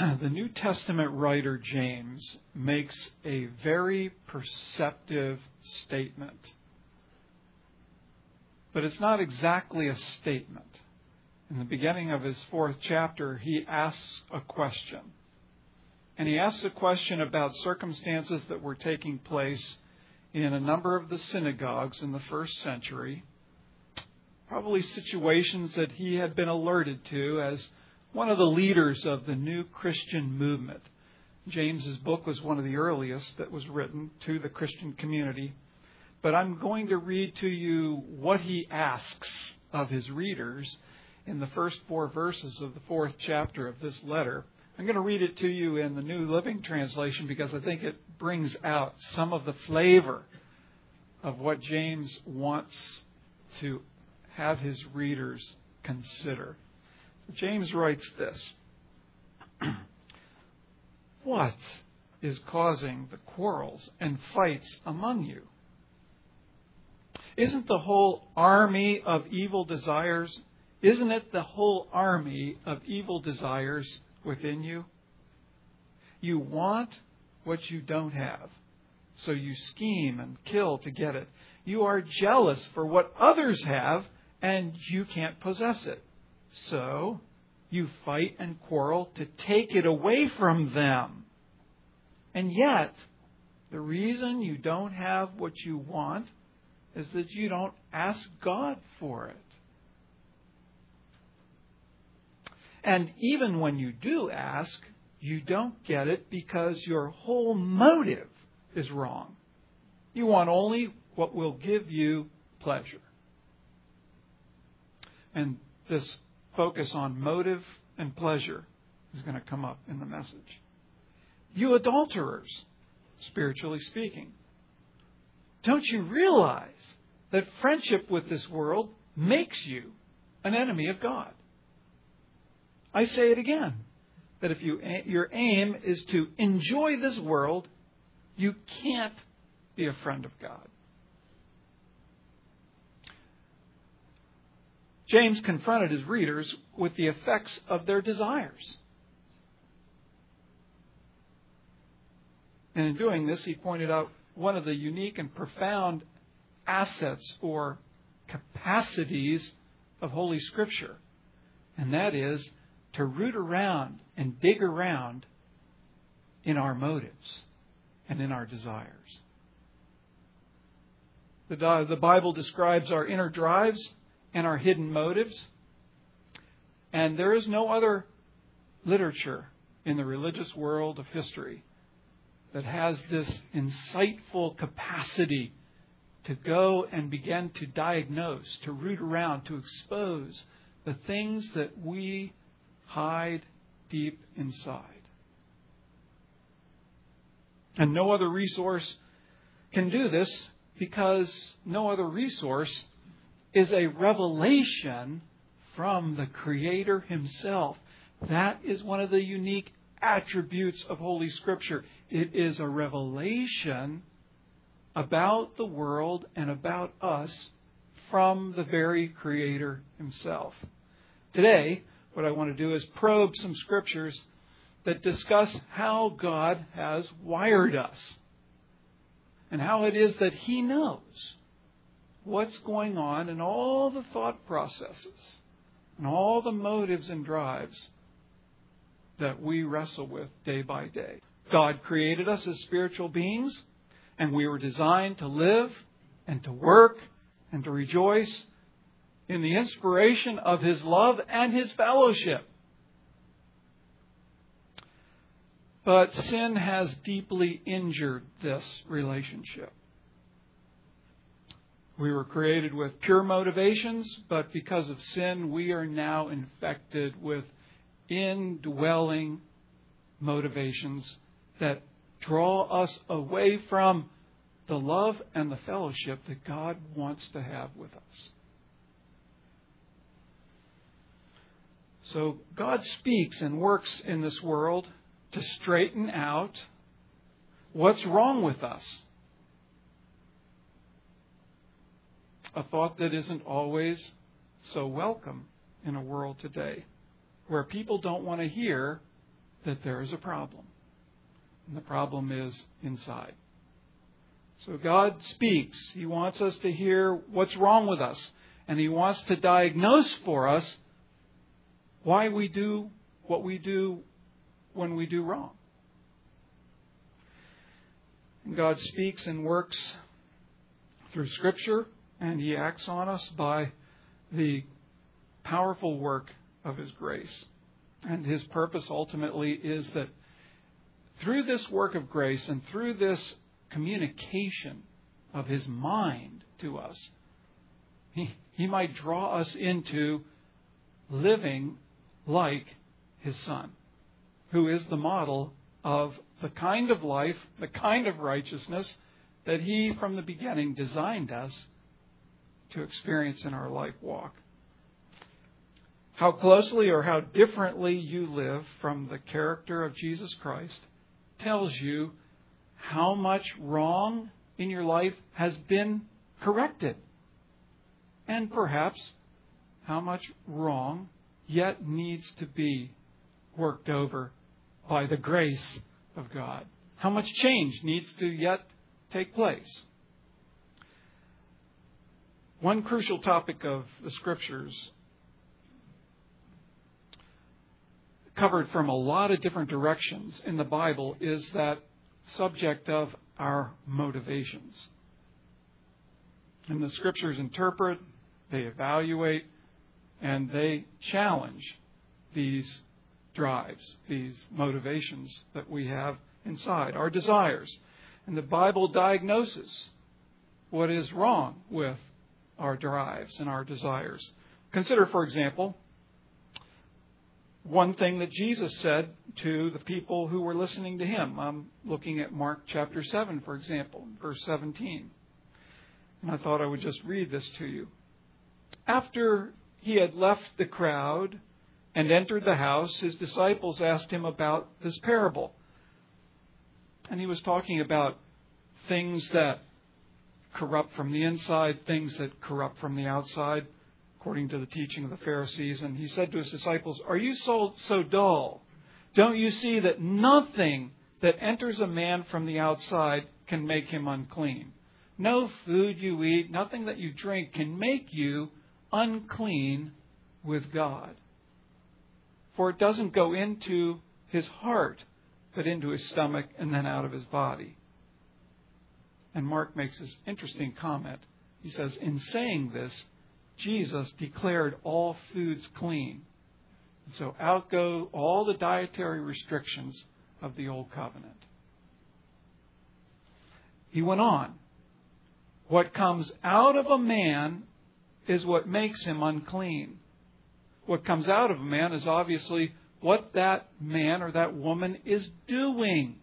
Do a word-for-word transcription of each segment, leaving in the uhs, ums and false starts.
the New Testament writer James makes a very perceptive statement. But it's not exactly a statement. In the beginning of his fourth chapter, he asks a question. And he asks a question about circumstances that were taking place in a number of the synagogues in the first century. Probably situations that he had been alerted to as one of the leaders of the new Christian movement. James's book was one of the earliest that was written to the Christian community. But I'm going to read to you what he asks of his readers in the first four verses of the fourth chapter of this letter. I'm going to read it to you in the New Living Translation because I think it brings out some of the flavor of what James wants to have his readers consider. James writes this. What is causing the quarrels and fights among you? Isn't the whole army of evil desires, isn't it the whole army of evil desires within you? You want what you don't have, so you scheme and kill to get it. You are jealous for what others have, and you can't possess it. So you fight and quarrel to take it away from them. And yet, the reason you don't have what you want is that you don't ask God for it. And even when you do ask, you don't get it because your whole motive is wrong. You want only what will give you pleasure. And this focus on motive and pleasure is going to come up in the message. You adulterers, spiritually speaking, don't you realize that friendship with this world makes you an enemy of God? I say it again, that if you, your aim is to enjoy this world, you can't be a friend of God. James confronted his readers with the effects of their desires. And in doing this, he pointed out one of the unique and profound assets or capacities of Holy Scripture. And that is to root around and dig around in our motives and in our desires. The, the Bible describes our inner drives and our hidden motives. And there is no other literature in the religious world of history that has this insightful capacity to go and begin to diagnose, to root around, to expose the things that we hide deep inside. And no other resource can do this because no other resource is a revelation from the Creator Himself. That is one of the unique attributes of Holy Scripture. It is a revelation about the world and about us from the very Creator Himself. Today, what I want to do is probe some scriptures that discuss how God has wired us and how it is that He knows what's going on in all the thought processes and all the motives and drives that we wrestle with day by day. God created us as spiritual beings, and we were designed to live and to work and to rejoice in the inspiration of His love and His fellowship. But sin has deeply injured this relationship. We were created with pure motivations, but because of sin, we are now infected with indwelling motivations that draw us away from the love and the fellowship that God wants to have with us. So God speaks and works in this world to straighten out what's wrong with us. A thought that isn't always so welcome in a world today, where people don't want to hear that there is a problem. And the problem is inside. So God speaks. He wants us to hear what's wrong with us. And He wants to diagnose for us why we do what we do when we do wrong. And God speaks and works through Scripture, and He acts on us by the powerful work of His grace. And His purpose ultimately is that through this work of grace and through this communication of His mind to us, He, he might draw us into living like His Son, who is the model of the kind of life, the kind of righteousness that He from the beginning designed us to experience in our life walk. How closely or how differently you live from the character of Jesus Christ tells you how much wrong in your life has been corrected. And perhaps how much wrong yet needs to be worked over by the grace of God. How much change needs to yet take place. One crucial topic of the Scriptures, covered from a lot of different directions in the Bible, is that subject of our motivations. And the Scriptures interpret, they evaluate, and they challenge these drives, these motivations that we have inside, our desires. And the Bible diagnoses what is wrong with our drives and our desires. Consider, for example, one thing that Jesus said to the people who were listening to Him. I'm looking at Mark chapter seven, for example, verse seventeen. And I thought I would just read this to you. After He had left the crowd and entered the house, His disciples asked Him about this parable. And He was talking about things that corrupt from the inside, things that corrupt from the outside, according to the teaching of the Pharisees. And He said to His disciples, "Are you so, so dull? Don't you see that nothing that enters a man from the outside can make him unclean? No food you eat, nothing that you drink can make you unclean with God. For it doesn't go into his heart, but into his stomach and then out of his body." And Mark makes this interesting comment. He says, in saying this, Jesus declared all foods clean. And so out go all the dietary restrictions of the Old Covenant. He went on. What comes out of a man is what makes him unclean. What comes out of a man is obviously what that man or that woman is doing.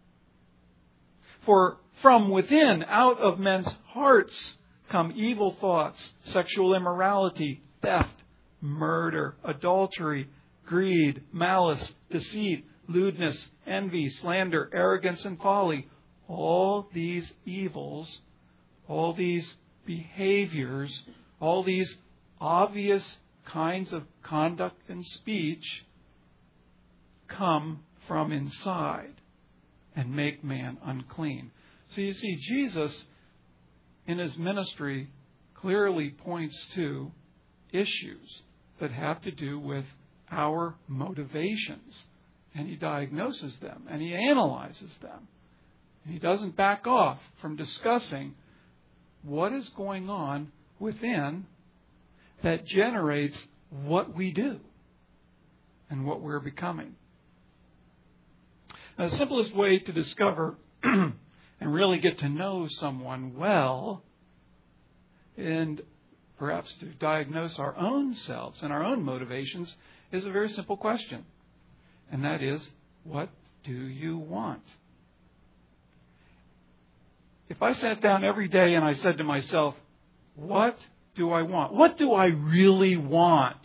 For from within, out of men's hearts, come evil thoughts, sexual immorality, theft, murder, adultery, greed, malice, deceit, lewdness, envy, slander, arrogance, and folly. All these evils, all these behaviors, all these obvious kinds of conduct and speech come from inside and make man unclean. So you see, Jesus in His ministry clearly points to issues that have to do with our motivations. And He diagnoses them and He analyzes them. And He doesn't back off from discussing what is going on within that generates what we do and what we're becoming. Now, the simplest way to discover and really get to know someone well, and perhaps to diagnose our own selves and our own motivations, is a very simple question. And that is, what do you want? If I sat down every day and I said to myself, what do I want? What do I really want?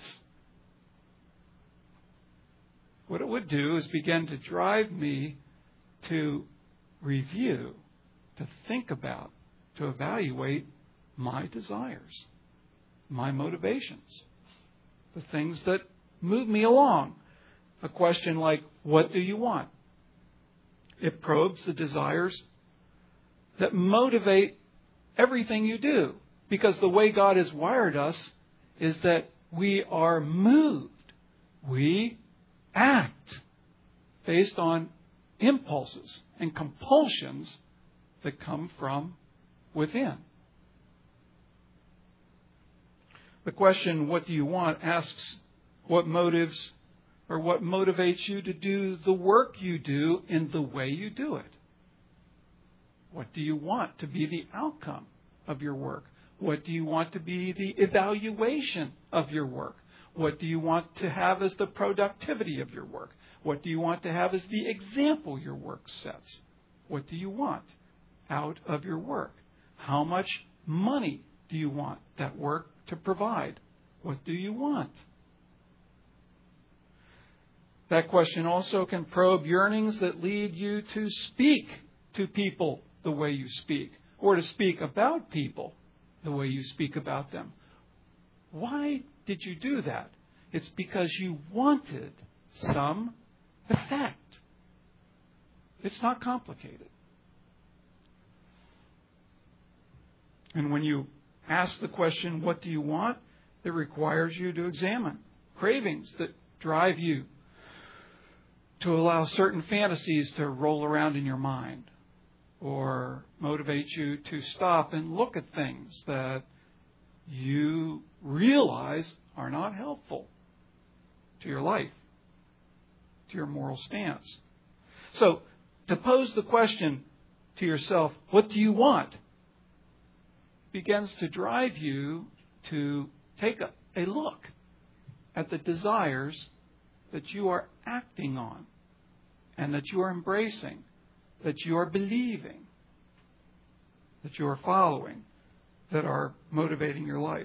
What it would do is begin to drive me to review, to think about, to evaluate my desires, my motivations, the things that move me along, a question like, what do you want? It probes the desires that motivate everything you do. Because the way God has wired us is that we are moved. We act based on impulses and compulsions that come from within. The question, what do you want, asks what motives or what motivates you to do the work you do in the way you do it. What do you want to be the outcome of your work? What do you want to be the evaluation of your work? What do you want to have as the productivity of your work? What do you want to have as the example your work sets? What do you want out of your work? How much money do you want that work to provide? What do you want? That question also can probe yearnings that lead you to speak to people the way you speak, or to speak about people the way you speak about them. Why did you do that? It's because you wanted some effect. It's not complicated. And when you ask the question, what do you want? It requires you to examine cravings that drive you to allow certain fantasies to roll around in your mind, or motivate you to stop and look at things that you realize are not helpful to your life, to your moral stance. So, to pose the question to yourself, what do you want? Begins to drive you to take a, a look at the desires that you are acting on and that you are embracing, that you are believing, that you are following, that are motivating your life.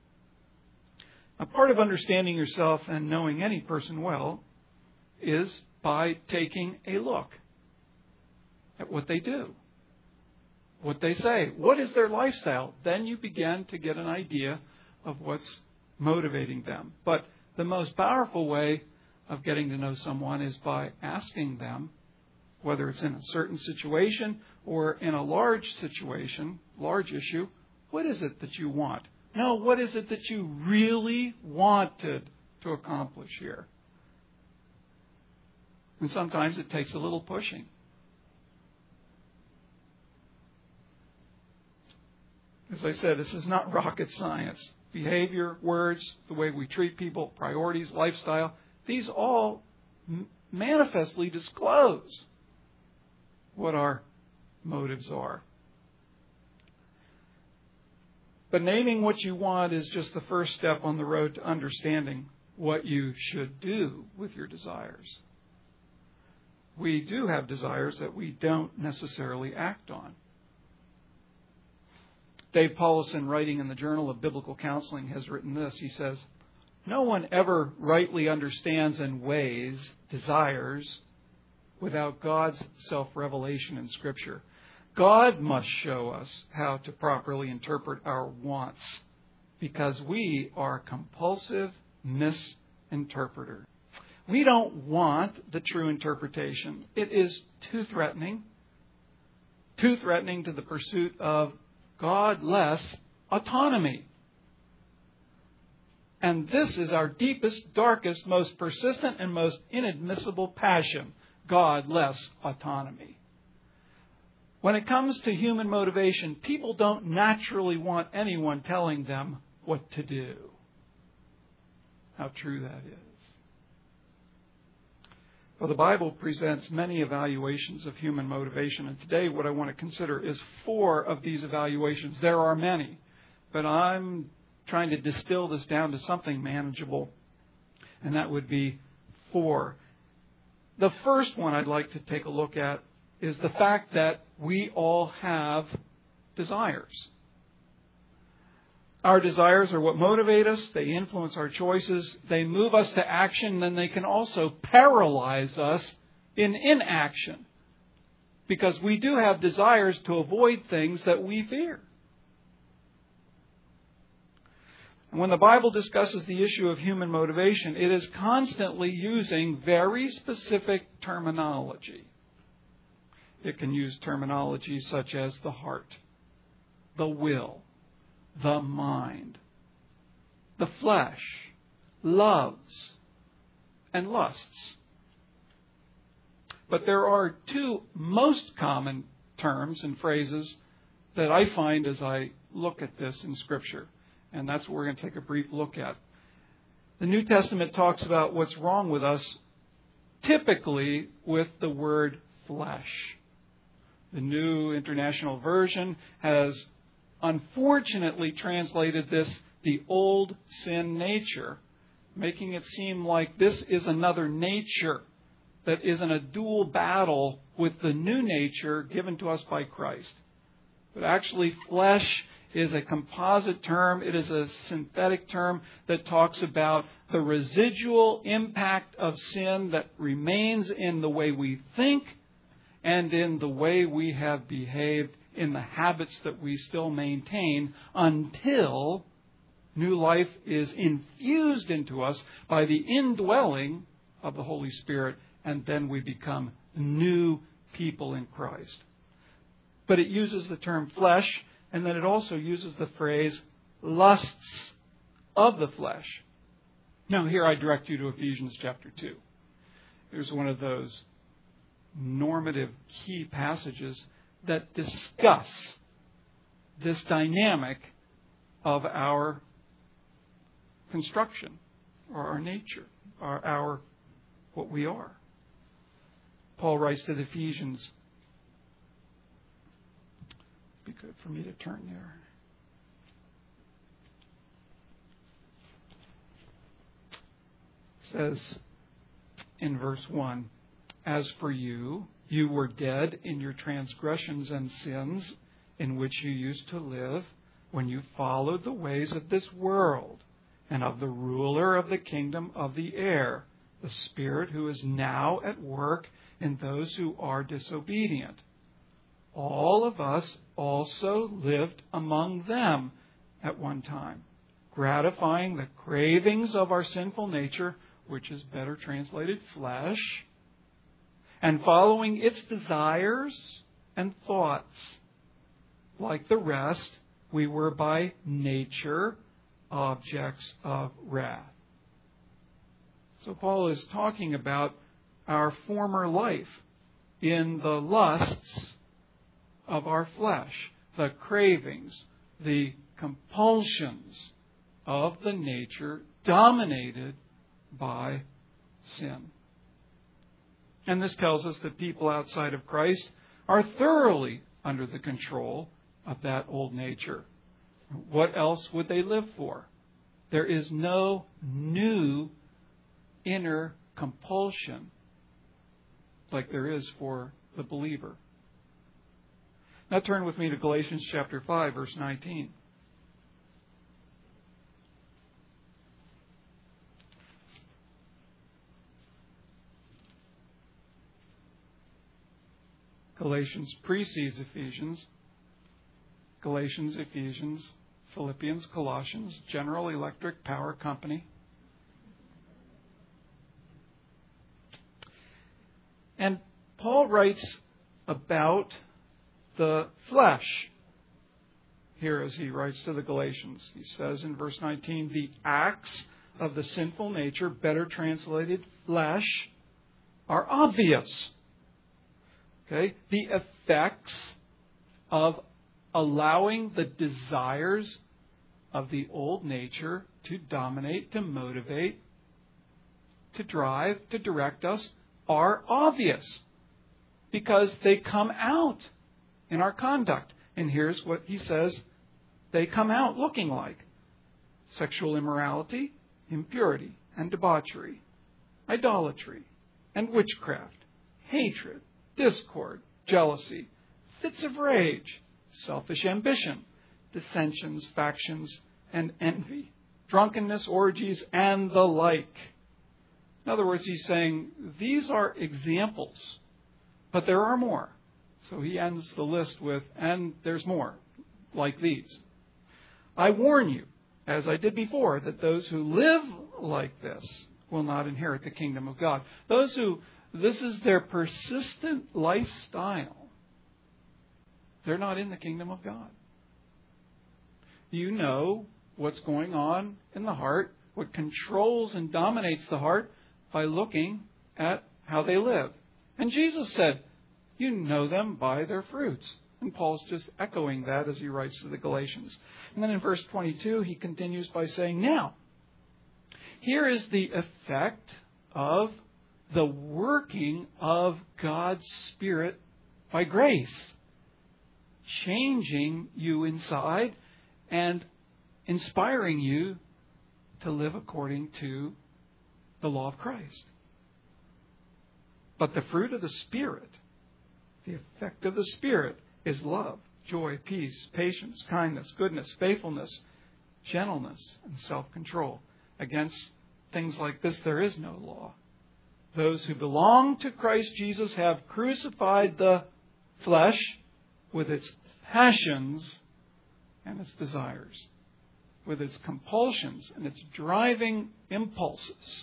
A part of understanding yourself and knowing any person well is by taking a look at what they do, what they say, what is their lifestyle. Then you begin to get an idea of what's motivating them. But the most powerful way of getting to know someone is by asking them, whether it's in a certain situation or in a large situation, large issue, what is it that you want? No, what is it that you really wanted to accomplish here? And sometimes it takes a little pushing. As I said, this is not rocket science. Behavior, words, the way we treat people, priorities, lifestyle, these all m- manifestly disclose what our motives are. But naming what you want is just the first step on the road to understanding what you should do with your desires. We do have desires that we don't necessarily act on. Dave Paulison, writing in the Journal of Biblical Counseling, has written this. He says, no one ever rightly understands and weighs desires without God's self-revelation in Scripture. God must show us how to properly interpret our wants, because we are compulsive misinterpreters. We don't want the true interpretation. It is too threatening, too threatening to the pursuit of God-less autonomy. And this is our deepest, darkest, most persistent, and most inadmissible passion, God-less autonomy. When it comes to human motivation, people don't naturally want anyone telling them what to do. How true that is. Well, the Bible presents many evaluations of human motivation, and today what I want to consider is four of these evaluations. There are many, but I'm trying to distill this down to something manageable, and that would be four. The first one I'd like to take a look at is the fact that we all have desires. Our desires are what motivate us. They influence our choices. They move us to action. Then they can also paralyze us in inaction, because we do have desires to avoid things that we fear. And when the Bible discusses the issue of human motivation, it is constantly using very specific terminology. It can use terminology such as the heart, the will, the mind, the flesh, loves, and lusts. But there are two most common terms and phrases that I find as I look at this in Scripture. And that's what we're going to take a brief look at. The New Testament talks about what's wrong with us, typically with the word flesh. The New International Version has unfortunately translated this the old sin nature, making it seem like this is another nature that is in a dual battle with the new nature given to us by Christ. But actually, flesh is a composite term. It is a synthetic term that talks about the residual impact of sin that remains in the way we think and in the way we have behaved, in the habits that we still maintain, until new life is infused into us by the indwelling of the Holy Spirit, and then we become new people in Christ. But it uses the term flesh, and then it also uses the phrase lusts of the flesh. Now here I direct you to Ephesians chapter two. Here's one of those normative key passages that discuss this dynamic of our construction, or our nature, or our what we are. Paul writes to the Ephesians. It'd be good for me to turn there. It says in verse one, "As for you, you were dead in your transgressions and sins in which you used to live when you followed the ways of this world and of the ruler of the kingdom of the air, the Spirit who is now at work in those who are disobedient. All of us also lived among them at one time, gratifying the cravings of our sinful nature," which is better translated flesh, "and following its desires and thoughts. Like the rest, we were by nature objects of wrath." So Paul is talking about our former life in the lusts of our flesh, the cravings, the compulsions of the nature dominated by sin. And this tells us that people outside of Christ are thoroughly under the control of that old nature. What else would they live for? There is no new inner compulsion like there is for the believer. Now turn with me to Galatians chapter five, verse nineteen. Galatians precedes Ephesians. Galatians, Ephesians, Philippians, Colossians, General Electric Power Company. And Paul writes about the flesh here as he writes to the Galatians. He says in verse nineteen, "The acts of the sinful nature," better translated flesh, "are obvious." Okay? The effects of allowing the desires of the old nature to dominate, to motivate, to drive, to direct us are obvious because they come out in our conduct. And here's what he says they come out looking like: sexual immorality, impurity and debauchery, idolatry and witchcraft, hatred, discord, jealousy, fits of rage, selfish ambition, dissensions, factions, and envy, drunkenness, orgies, and the like. In other words, he's saying these are examples, but there are more. So he ends the list with, and there's more like these. "I warn you, as I did before, that those who live like this will not inherit the kingdom of God. Those who, this is their persistent lifestyle, they're not in the kingdom of God. You know what's going on in the heart, what controls and dominates the heart, by looking at how they live. And Jesus said, you know them by their fruits. And Paul's just echoing that as he writes to the Galatians. And then in verse twenty-two, he continues by saying, now, here is the effect of the working of God's Spirit by grace, changing you inside and inspiring you to live according to the law of Christ. But the fruit of the Spirit, the effect of the Spirit, is love, joy, peace, patience, kindness, goodness, faithfulness, gentleness, and self-control. Against things like this there is no law. Those who belong to Christ Jesus have crucified the flesh with its passions and its desires, with its compulsions and its driving impulses.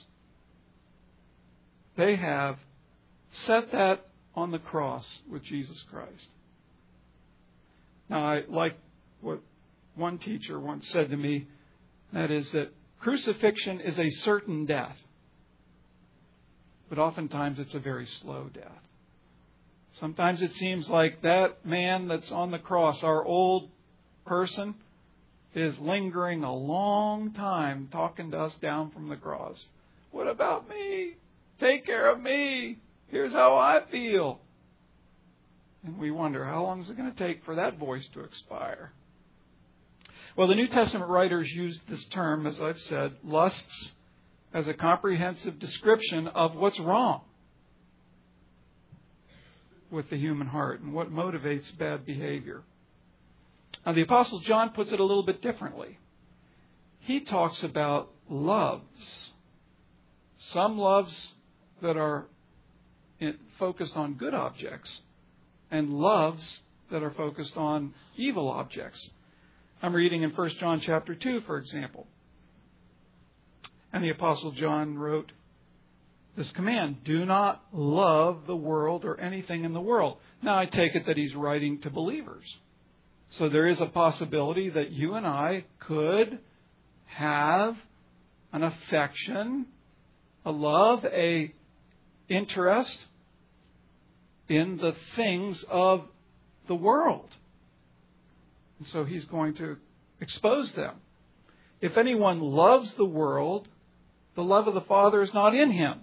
They have set that on the cross with Jesus Christ. Now, I like what one teacher once said to me, that is that crucifixion is a certain death, but oftentimes it's a very slow death. Sometimes it seems like that man that's on the cross, our old person, is lingering a long time talking to us down from the cross. What about me? Take care of me. Here's how I feel. And we wonder, how long is it going to take for that voice to expire? Well, the New Testament writers used this term, as I've said, lusts, as a comprehensive description of what's wrong with the human heart and what motivates bad behavior. Now, the Apostle John puts it a little bit differently. He talks about loves. Some loves that are focused on good objects, and loves that are focused on evil objects. I'm reading in First John chapter two, for example. And the Apostle John wrote this command, do not love the world or anything in the world. Now, I take it that he's writing to believers. So there is a possibility that you and I could have an affection, a love, a interest in the things of the world. And so he's going to expose them. If anyone loves the world, the love of the Father is not in him.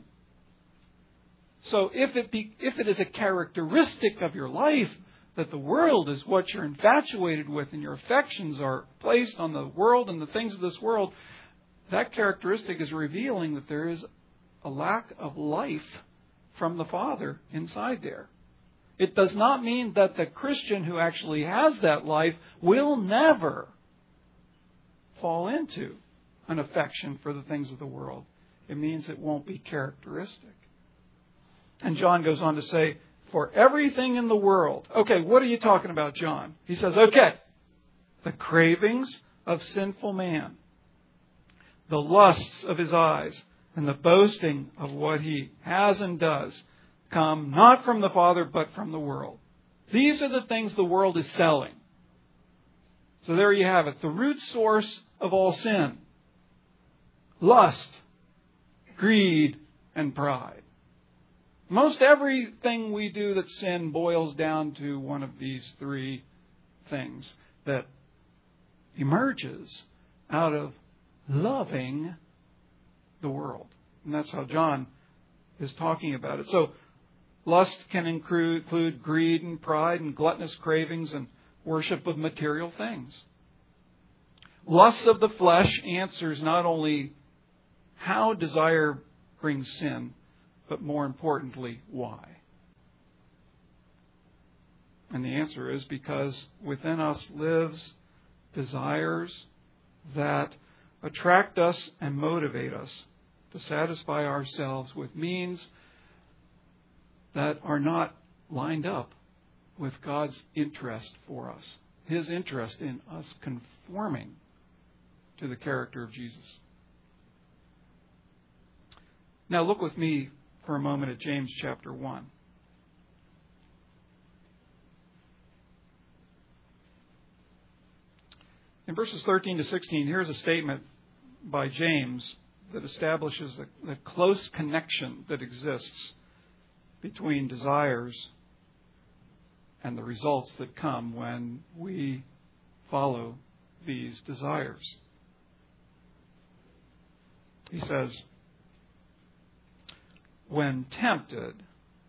So if it be, if it is a characteristic of your life that the world is what you're infatuated with and your affections are placed on the world and the things of this world, that characteristic is revealing that there is a lack of life from the Father inside there. It does not mean that the Christian who actually has that life will never fall into an affection for the things of the world. It means it won't be characteristic. And John goes on to say, for everything in the world. Okay, what are you talking about, John? He says, okay, the cravings of sinful man, the lusts of his eyes, and the boasting of what he has and does come not from the Father, but from the world. These are the things the world is selling. So there you have it. The root source of all sin. Lust, greed, and pride. Most everything we do that's sin boils down to one of these three things that emerges out of loving the world. And that's how John is talking about it. So lust can include, include greed and pride and gluttonous cravings and worship of material things. Lust of the flesh answers not only how desire brings sin, but more importantly, why. And the answer is because within us lives desires that attract us and motivate us to satisfy ourselves with means that are not lined up with God's interest for us. His interest in us conforming to the character of Jesus. Now look with me for a moment at James chapter one. In verses thirteen to sixteen, here's a statement by James that establishes the, the close connection that exists between desires and the results that come when we follow these desires. He says, when tempted,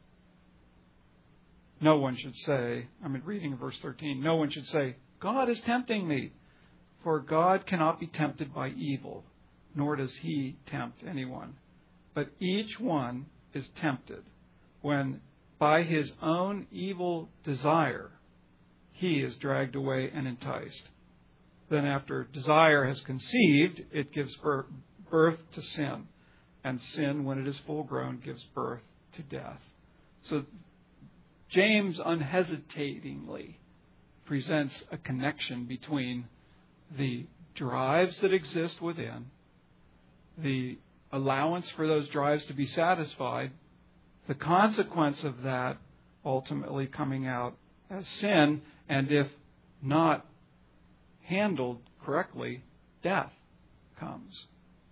no one should say, I'm reading verse thirteen, no one should say, God is tempting me, for God cannot be tempted by evil, nor does he tempt anyone. But each one is tempted when by his own evil desire he is dragged away and enticed. Then after desire has conceived, it gives birth to sin. And sin, when it is full grown, gives birth to death. So James unhesitatingly presents a connection between the drives that exist within, the allowance for those drives to be satisfied, the consequence of that ultimately coming out as sin, and if not handled correctly, death comes.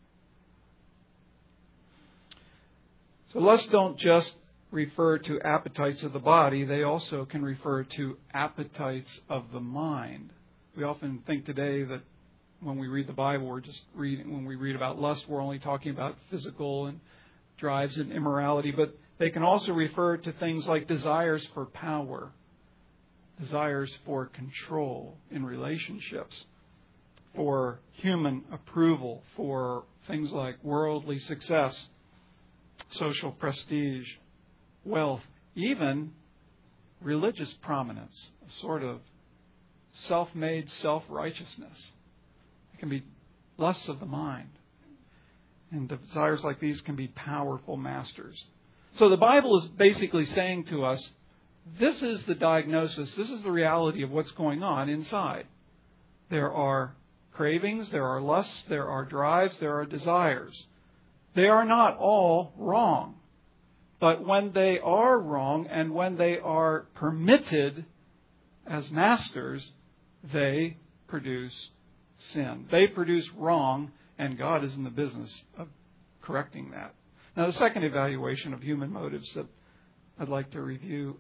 So lusts don't just refer to appetites of the body, they also can refer to appetites of the mind. We often think today that when we read the Bible, we're just reading, when we read about lust, we're only talking about physical and drives and immorality, but they can also refer to things like desires for power, desires for control in relationships, for human approval, for things like worldly success, social prestige, wealth, even religious prominence, a sort of self-made self-righteousness. It can be lusts of the mind. And desires like these can be powerful masters. So the Bible is basically saying to us, this is the diagnosis, this is the reality of what's going on inside. There are cravings, there are lusts, there are drives, there are desires. They are not all wrong. But when they are wrong and when they are permitted as masters, they produce sin. They produce wrong, and God is in the business of correcting that. Now, the second evaluation of human motives that I'd like to review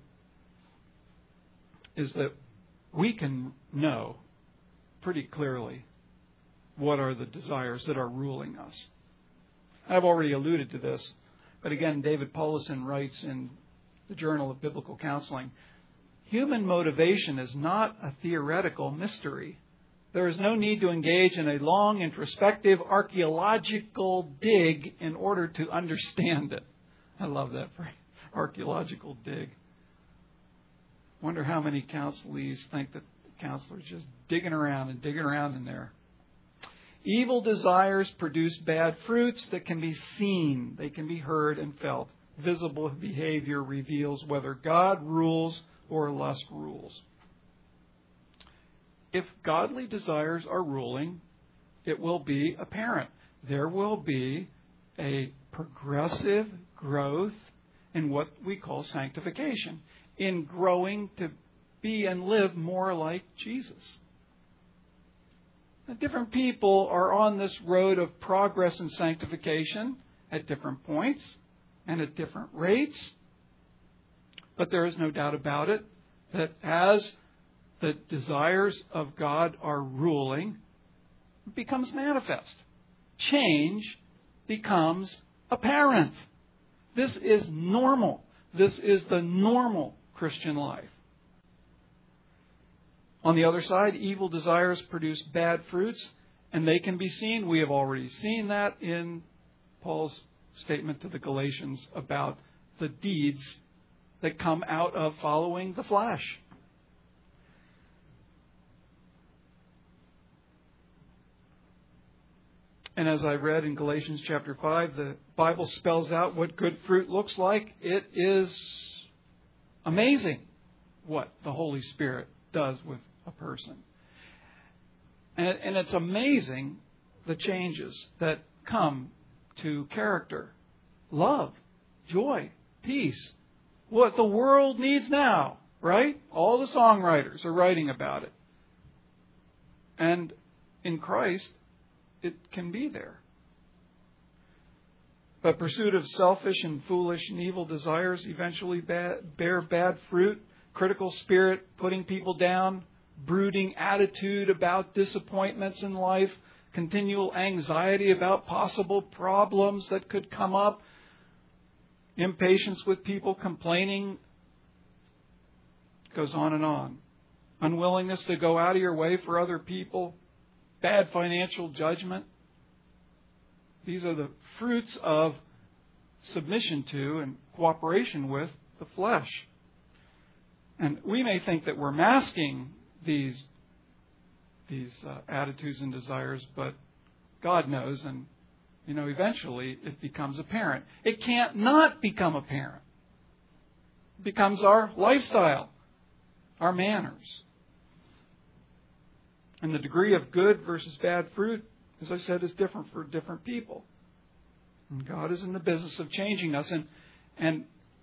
is that we can know pretty clearly what are the desires that are ruling us. I've already alluded to this, but again, David Paulison writes in the Journal of Biblical Counseling, human motivation is not a theoretical mystery. There is no need to engage in a long, introspective, archaeological dig in order to understand it. I love that phrase, archaeological dig. Wonder how many counselees think that the counselor's just digging around and digging around in there. Evil desires produce bad fruits that can be seen. They can be heard and felt. Visible behavior reveals whether God rules or lust rules. If godly desires are ruling, it will be apparent. There will be a progressive growth in what we call sanctification, in growing to be and live more like Jesus. Now, different people are on this road of progress and sanctification at different points and at different rates. But there is no doubt about it that as the desires of God are ruling, it becomes manifest. Change becomes apparent. This is normal. This is the normal Christian life. On the other side, evil desires produce bad fruits, and they can be seen. We have already seen that in Paul's statement to the Galatians about the deeds that come out of following the flesh. And as I read in Galatians chapter five, the Bible spells out what good fruit looks like. It is amazing what the Holy Spirit does with a person. And, and it's amazing the changes that come to character. Love, joy, peace. What the world needs now, right? All the songwriters are writing about it. And in Christ, it can be there. But pursuit of selfish and foolish and evil desires eventually bad, bear bad fruit. Critical spirit, putting people down, brooding attitude about disappointments in life, continual anxiety about possible problems that could come up, impatience with people, complaining, goes on and on. Unwillingness to go out of your way for other people, bad financial judgment. These are the fruits of submission to and cooperation with the flesh. And we may think that we're masking these, these uh, attitudes and desires, but God knows, and you know, eventually it becomes apparent. It can't not become apparent. It becomes our lifestyle, our manners. And the degree of good versus bad fruit, as I said, is different for different people. And God is in the business of changing us. And, and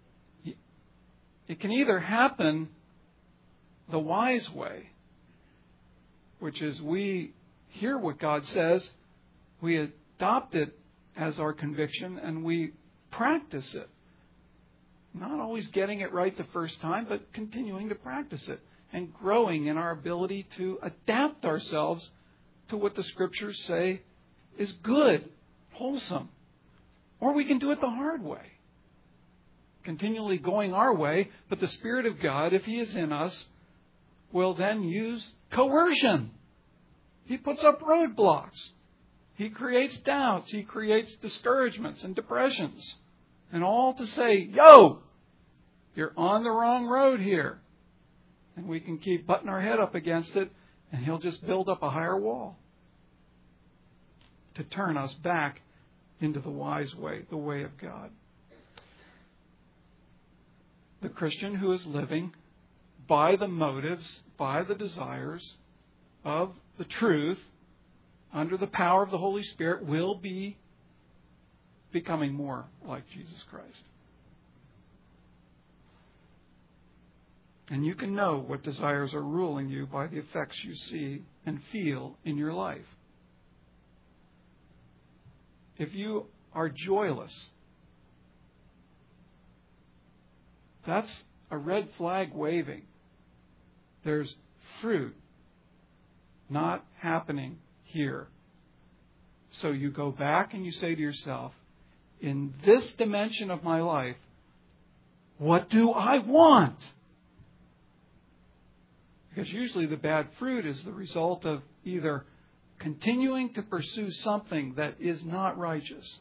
it can either happen the wise way, which is we hear what God says, we adopt it as our conviction, and we practice it. Not always getting it right the first time, but continuing to practice it and growing in our ability to adapt ourselves to what the Scriptures say is good, wholesome. Or we can do it the hard way. Continually going our way, but the Spirit of God, if He is in us, will then use coercion. He puts up roadblocks. He creates doubts. He creates discouragements and depressions. And all to say, yo, you're on the wrong road here. And we can keep butting our head up against it, and He'll just build up a higher wall to turn us back into the wise way, the way of God. The Christian who is living by the motives, by the desires of the truth, under the power of the Holy Spirit, will be becoming more like Jesus Christ. And you can know what desires are ruling you by the effects you see and feel in your life. If you are joyless, that's a red flag waving. There's fruit not happening here. So you go back and you say to yourself, in this dimension of my life, what do I want? Because usually the bad fruit is the result of either continuing to pursue something that is not righteous,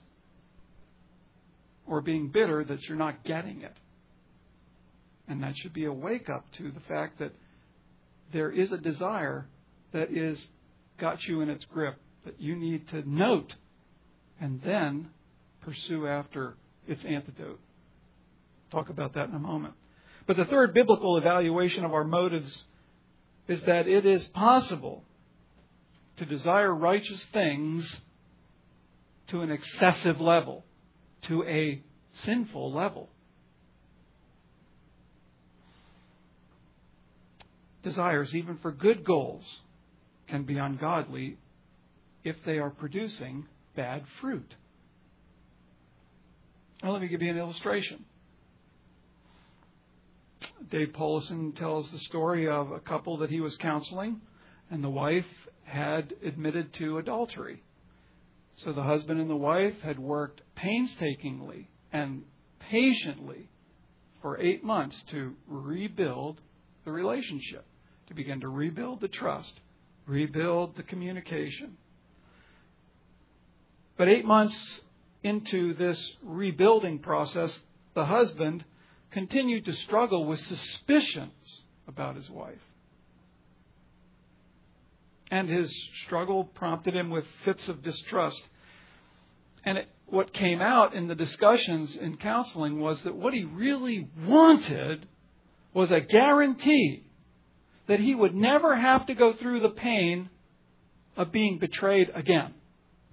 or being bitter that you're not getting it. And that should be a wake-up to the fact that there is a desire that is got you in its grip that you need to note and then pursue after its antidote. Talk about that in a moment. But the third biblical evaluation of our motives is that it is possible to desire righteous things to an excessive level, to a sinful level. Desires, even for good goals, can be ungodly if they are producing bad fruit. Now, let me give you an illustration. Dave Paulison tells the story of a couple that he was counseling, and the wife had admitted to adultery. So the husband and the wife had worked painstakingly and patiently for eight months to rebuild the relationship, to begin to rebuild the trust, rebuild the communication. But eight months into this rebuilding process, the husband continued to struggle with suspicions about his wife. And his struggle prompted him with fits of distrust. And it, what came out in the discussions in counseling was that what he really wanted was a guarantee that he would never have to go through the pain of being betrayed again.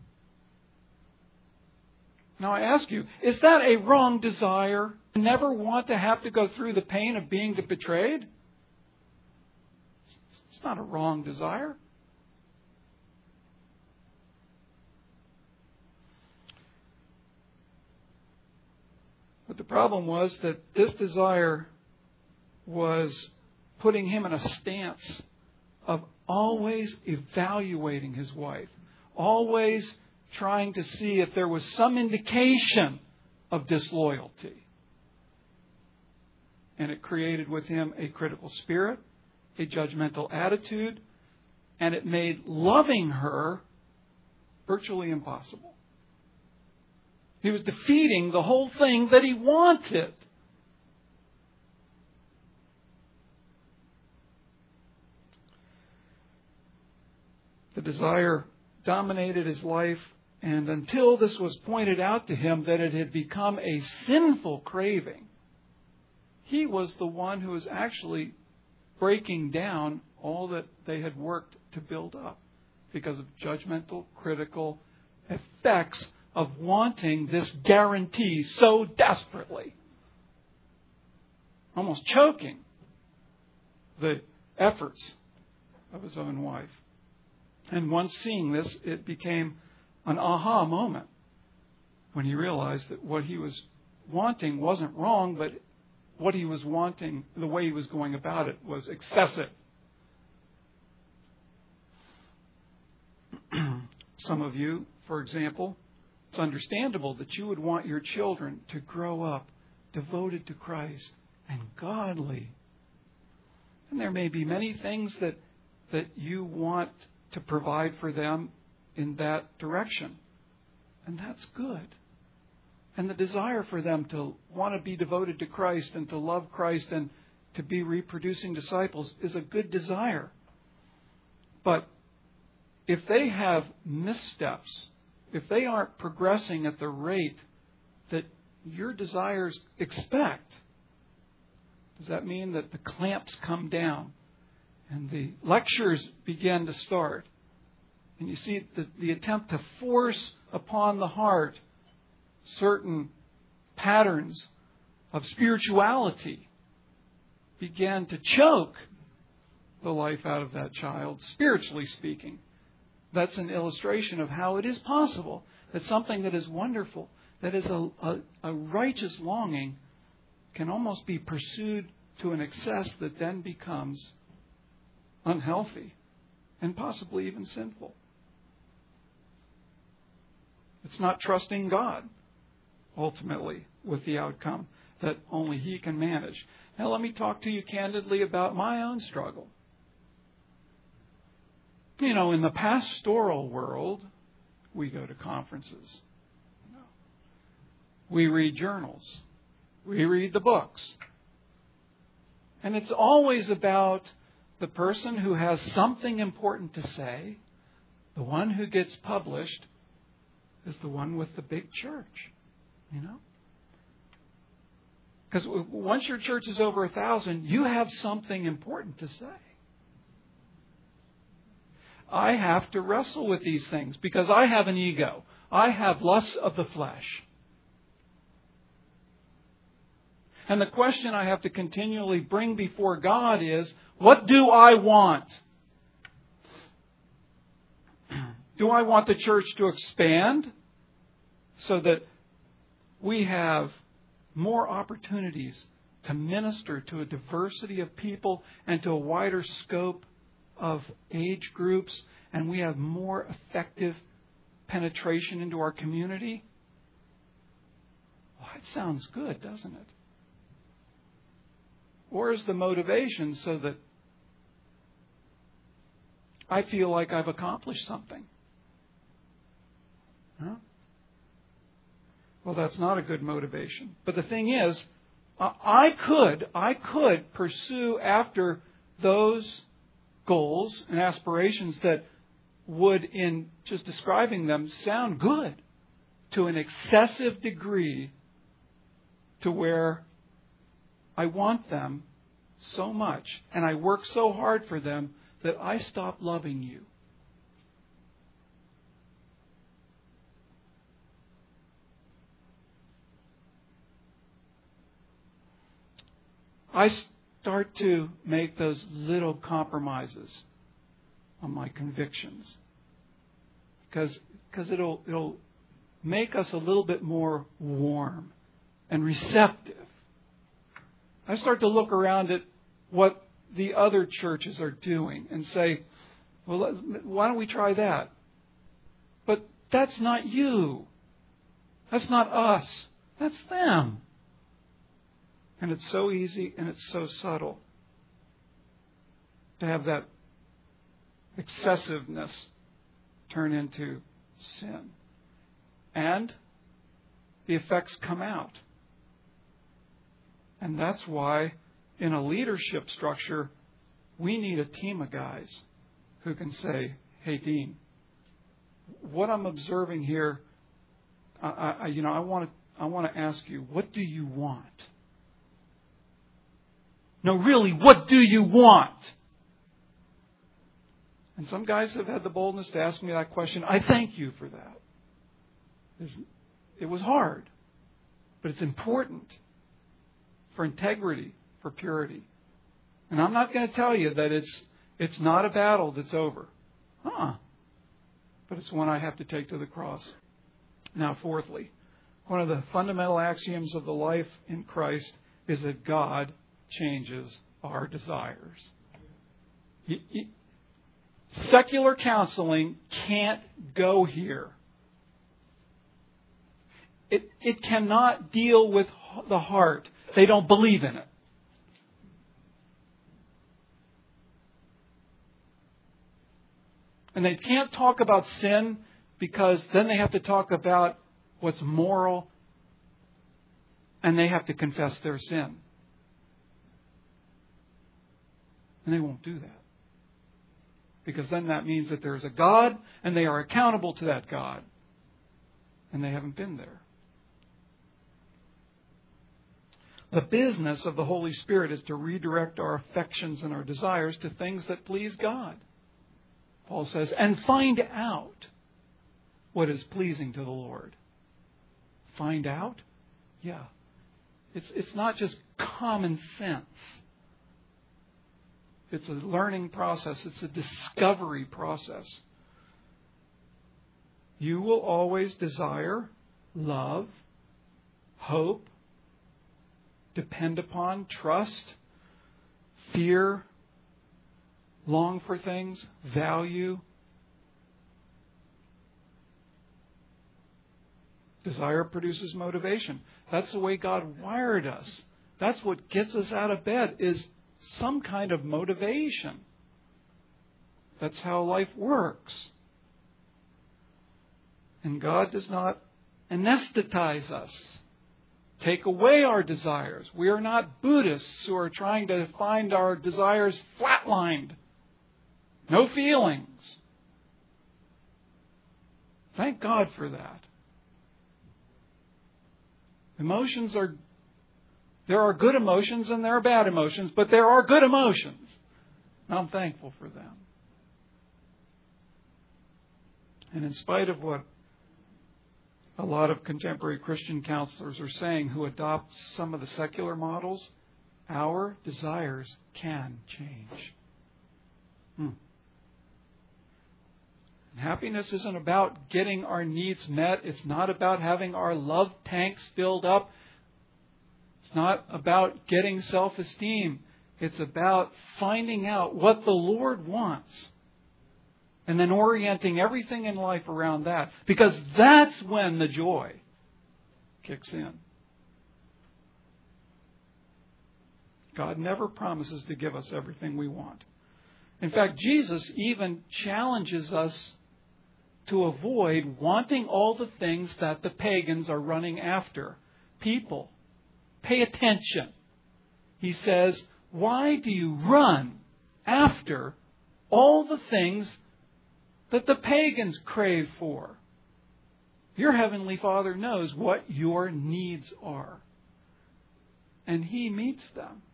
Now I ask you, is that a wrong desire? Never want to have to go through the pain of being betrayed? It's not a wrong desire. But the problem was that this desire was putting him in a stance of always evaluating his wife, always trying to see if there was some indication of disloyalty. And it created with him a critical spirit, a judgmental attitude, and it made loving her virtually impossible. He was defeating the whole thing that he wanted. The desire dominated his life, and until this was pointed out to him that it had become a sinful craving, he was the one who was actually breaking down all that they had worked to build up because of judgmental, critical effects of wanting this guarantee so desperately. Almost choking the efforts of his own wife. And once seeing this, it became an aha moment when he realized that what he was wanting wasn't wrong, but what he was wanting, the way he was going about it, was excessive. Some of you, for example, it's understandable that you would want your children to grow up devoted to Christ and godly. And there may be many things that, that you want to provide for them in that direction. And that's good. And the desire for them to want to be devoted to Christ and to love Christ and to be reproducing disciples is a good desire. But if they have missteps, if they aren't progressing at the rate that your desires expect, does that mean that the clamps come down and the lectures begin to start? And you see the, the attempt to force upon the heart certain patterns of spirituality began to choke the life out of that child, spiritually speaking. That's an illustration of how it is possible that something that is wonderful, that is a, a, a righteous longing, can almost be pursued to an excess that then becomes unhealthy and possibly even sinful. It's not trusting God, ultimately, with the outcome that only He can manage. Now, let me talk to you candidly about my own struggle. You know, in the pastoral world, we go to conferences. We read journals. We read the books. And it's always about the person who has something important to say. The one who gets published is the one with the big church, you know? Because once your church is over a thousand, you have something important to say. I have to wrestle with these things because I have an ego. I have lusts of the flesh. And the question I have to continually bring before God is, what do I want? Do I want the church to expand so that we have more opportunities to minister to a diversity of people and to a wider scope of age groups, and we have more effective penetration into our community? Well, that sounds good, doesn't it? Or is the motivation so that I feel like I've accomplished something? Huh? Well, that's not a good motivation. But the thing is, I could, I could pursue after those goals and aspirations that would, in just describing them, sound good to an excessive degree to where I want them so much and I work so hard for them that I stop loving you. I start to make those little compromises on my convictions. Because because it'll it'll make us a little bit more warm and receptive. I start to look around at what the other churches are doing and say, well, why don't we try that? But that's not you. That's not us. That's them. And it's so easy and it's so subtle to have that excessiveness turn into sin. And the effects come out. And that's why in a leadership structure, we need a team of guys who can say, hey, Dean, what I'm observing here, I, I, you know, I want to, I want to ask you, what do you want? No, really, what do you want? And some guys have had the boldness to ask me that question. I thank you for that. It was hard, but it's important for integrity, for purity. And I'm not going to tell you that it's it's not a battle that's over. Huh. But it's one I have to take to the cross. Now, fourthly, one of the fundamental axioms of the life in Christ is that God changes our desires. You, you, secular counseling can't go here. It, it cannot deal with the heart. They don't believe in it. And they can't talk about sin because then they have to talk about what's moral and they have to confess their sin. And they won't do that. Because then that means that there's a God and they are accountable to that God. And they haven't been there. The business of the Holy Spirit is to redirect our affections and our desires to things that please God. Paul says, and find out what is pleasing to the Lord. Find out? Yeah. It's, it's not just common sense. It's a learning process. It's a discovery process. You will always desire, love, hope, depend upon, trust, fear, long for things, value. Desire produces motivation. That's the way God wired us. That's what gets us out of bed, is some kind of motivation. That's how life works. And God does not anesthetize us, take away our desires. We are not Buddhists who are trying to find our desires flatlined. No feelings. Thank God for that. Emotions are, there are good emotions and there are bad emotions, but there are good emotions. And I'm thankful for them. And in spite of what a lot of contemporary Christian counselors are saying who adopt some of the secular models, our desires can change. Hmm. Happiness isn't about getting our needs met. It's not about having our love tanks filled up. It's not about getting self-esteem. It's about finding out what the Lord wants and then orienting everything in life around that. Because that's when the joy kicks in. God never promises to give us everything we want. In fact, Jesus even challenges us to avoid wanting all the things that the pagans are running after. People, pay attention. He says, why do you run after all the things that the pagans crave for? Your Heavenly Father knows what your needs are. And He meets them.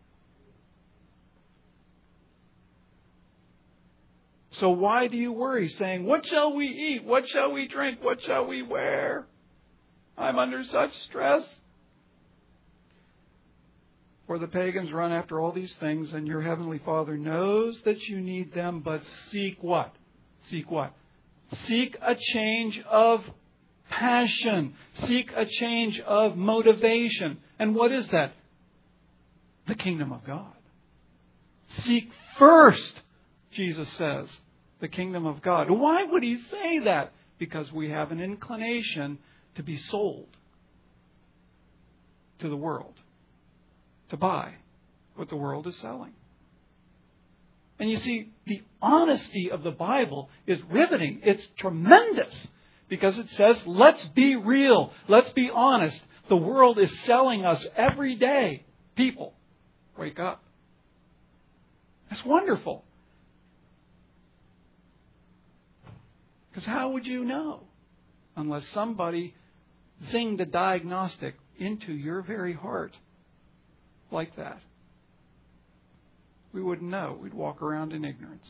So why do you worry, saying, what shall we eat? What shall we drink? What shall we wear? I'm under such stress. For the pagans run after all these things, and your heavenly Father knows that you need them, but seek what? Seek what? Seek a change of passion. Seek a change of motivation. And what is that? The kingdom of God. Seek first, Jesus says, the kingdom of God. Why would he say that? Because we have an inclination to be sold to the world, to buy what the world is selling. And you see, the honesty of the Bible is riveting. It's tremendous because it says, let's be real. Let's be honest. The world is selling us every day. People, wake up. That's wonderful. Because how would you know unless somebody zinged a diagnostic into your very heart like that? We wouldn't know. We'd walk around in ignorance.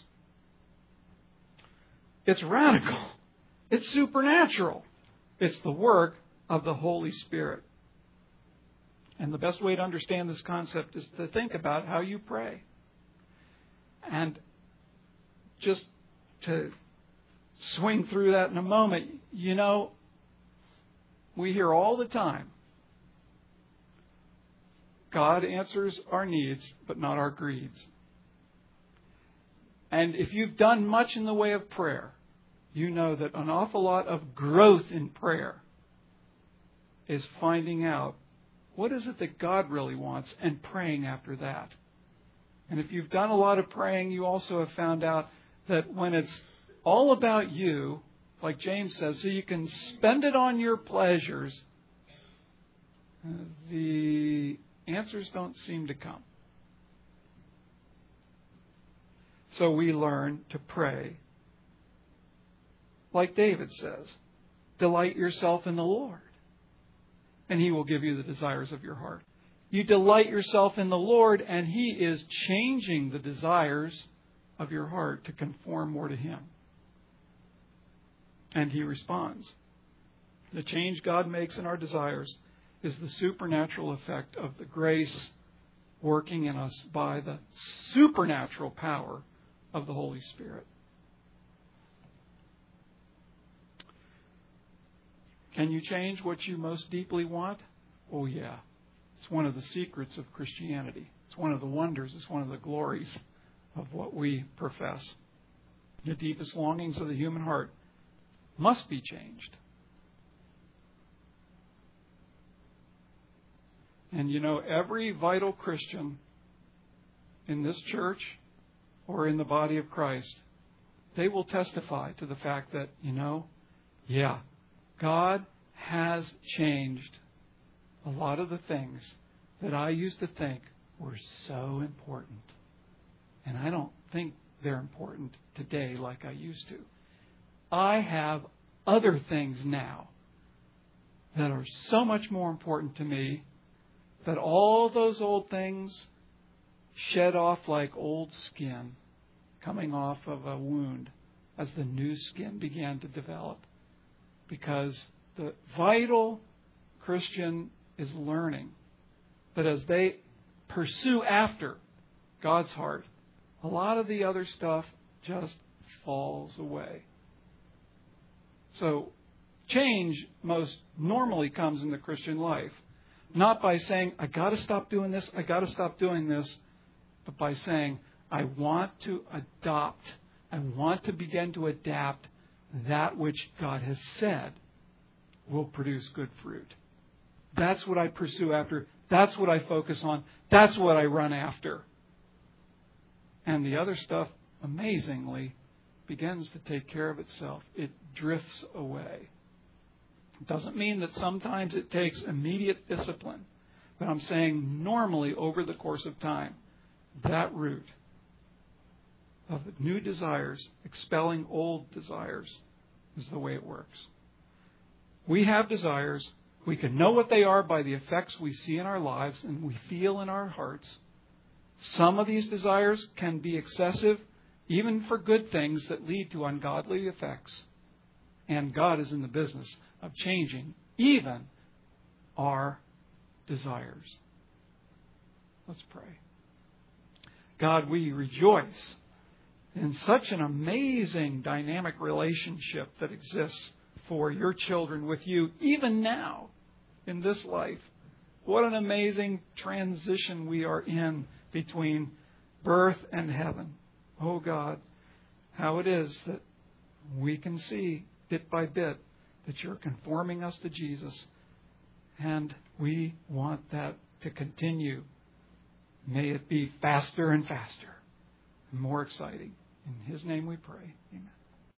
It's radical. It's supernatural. It's the work of the Holy Spirit. And the best way to understand this concept is to think about how you pray. And just to swing through that in a moment, you know, we hear all the time, God answers our needs, but not our greeds. And if you've done much in the way of prayer, you know that an awful lot of growth in prayer is finding out what is it that God really wants and praying after that. And if you've done a lot of praying, you also have found out that when it's all about you, like James says, so you can spend it on your pleasures, the answers don't seem to come. So we learn to pray like David says, delight yourself in the Lord, and He will give you the desires of your heart. You delight yourself in the Lord, and He is changing the desires of your heart to conform more to Him. And He responds. The change God makes in our desires is the supernatural effect of the grace working in us by the supernatural power of the Holy Spirit. Can you change what you most deeply want? Oh, yeah. It's one of the secrets of Christianity. It's one of the wonders. It's one of the glories of what we profess. The deepest longings of the human heart must be changed. And you know, every vital Christian in this church or in the body of Christ, they will testify to the fact that, you know, yeah, God has changed a lot of the things that I used to think were so important. And I don't think they're important today like I used to. I have other things now that are so much more important to me that all those old things shed off like old skin coming off of a wound as the new skin began to develop. Because the vital Christian is learning that as they pursue after God's heart, a lot of the other stuff just falls away. So change most normally comes in the Christian life. Not by saying, I got to stop doing this, I got to stop doing this, but by saying, I want to adopt, I want to begin to adapt that which God has said will produce good fruit. That's what I pursue after. That's what I focus on. That's what I run after. And the other stuff, amazingly, begins to take care of itself. It drifts away. It doesn't mean that sometimes it takes immediate discipline. But I'm saying normally over the course of time, that root of new desires, expelling old desires, is the way it works. We have desires. We can know what they are by the effects we see in our lives and we feel in our hearts. Some of these desires can be excessive, even for good things that lead to ungodly effects. And God is in the business of changing even our desires. Let's pray. God, we rejoice in such an amazing dynamic relationship that exists for your children with you, even now in this life. What an amazing transition we are in between birth and heaven. Oh God, how it is that we can see bit by bit that you're conforming us to Jesus. And we want that to continue. May it be faster and faster and more exciting. In His name we pray. Amen.